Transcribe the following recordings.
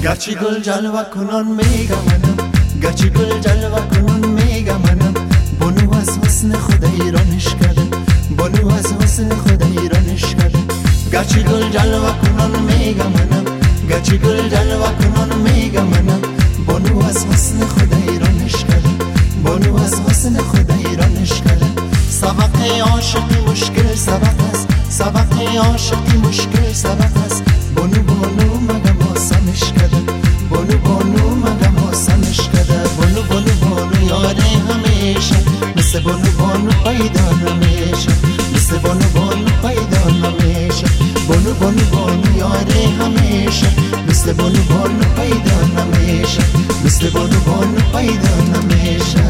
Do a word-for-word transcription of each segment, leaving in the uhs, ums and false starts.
گرچه گل جلوه کنان میگمنم، گرچه گل جلوه کنان میگمنم، بانو از حسن خود ایرانش کردم، بانو از حسن خود ایرانش کردم. گرچه گل جلوه کنان میگمنم، گرچه گل جلوه کنان میگمنم، بانو از حسن خود ایرانش کردم، بانو از حسن خود ایرانش کردم. سبق عاشقی مشکل سبق است، سبق عاشقی مشکل سبق است، بانو بانو مگم آسانش کردم، بانو بانو مگم آسانش کردم. بانو بانو بانو یاره همیشه، مثل بانو بانو پیدا نمیشه، مثل بانو بانو پیدا نمیشه. بانو بانو بانو یاره همیشه، مثل بانو بانو پیدا نمیشه، مثل بانو بانو پیدا نمیشه.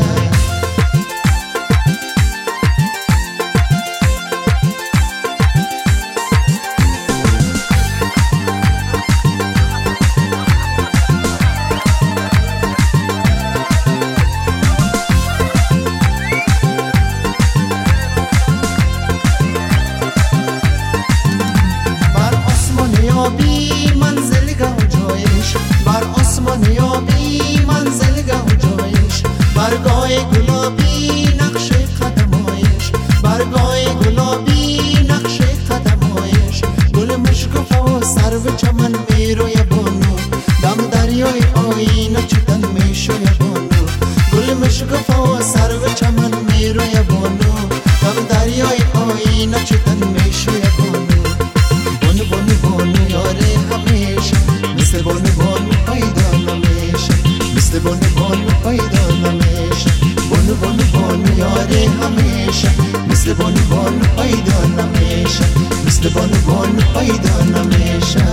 بی منزلگاه و جایش، بر آسمان یا بی منزلگاه و جایش، برگاه گلابی نقش قدمایش، برگاه گلابی نقش قدمایش، گل مشکفه و سرو چمن میروی بانو، دم دریای آینه چتن میشوی بانو، گل مشکفه و سرو چمن میروی بانو، دم دریای آینه چتن میشوی بانو. بانو بانو بانو یاره همیشه، مثل بانو بانو پیدا نمیشه، مثل بانو بانو پیدا نمیشه. بانو بانو بانو یاره همیشه، مثل بانو بانو پیدا نمیشه، مثل بانو بانو پیدا نمیشه.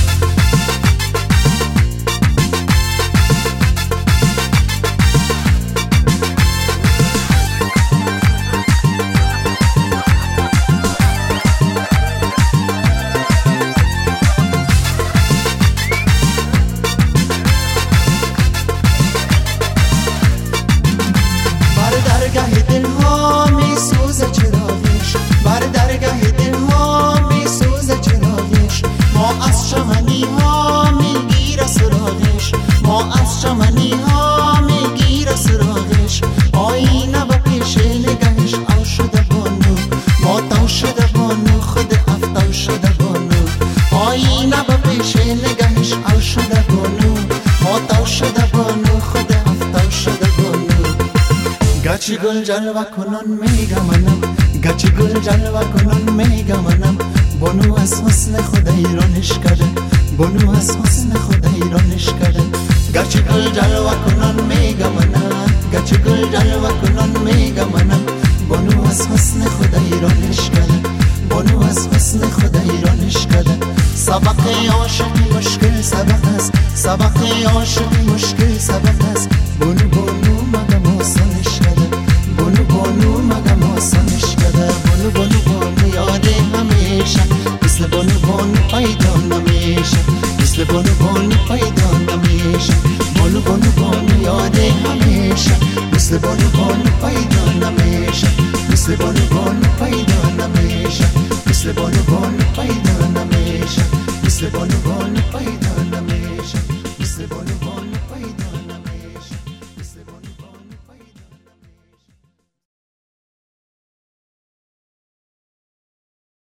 درگاه دل ها می سوزه چراغش، بر درگاه دل ها می سوزه چراغش، ما از چمنی ها می گیره سراغش، ما از چمنی ها می گیره سراغش. آینه به پیش نگهش او شده بانو، ما تو شده بانو خود افتو شده بانو. آینه به پیش نگهش او شده بانو، ما تو شده بانو خود افتو شده بانو. گرچه گل جلوه کنان میگمنم، گرچه گل جلوه کنان میگمنم، بانو از حسن خود ایرانش کردم، بانو از حسن خود ایرانش کردم. گرچه گل جلوه کنان میگمنم، گرچه گل جلوه کنان میگمنم، بانو از حسن خود ایرانش کردم، بانو از حسن خود ایرانش کردم. سبق عاشقی مشکل سبق است، سبق عاشقی مشکل سبق است، بانو بانو مگم آسانش کردم، بانو بانو مگم آسانش کردم. بانو بانو بانو یاره همیشه، مثل بانو بانو پیدا نمیشه، مثل بانو بانو پیدا نمیشه. بانو بانو بانو یاره همیشه، مثل بانو بانو پیدا نمیشه، مثل بانو بانو پیدا نمیشه، مثل بانو بانو پیدا نمیشه، مثل بانو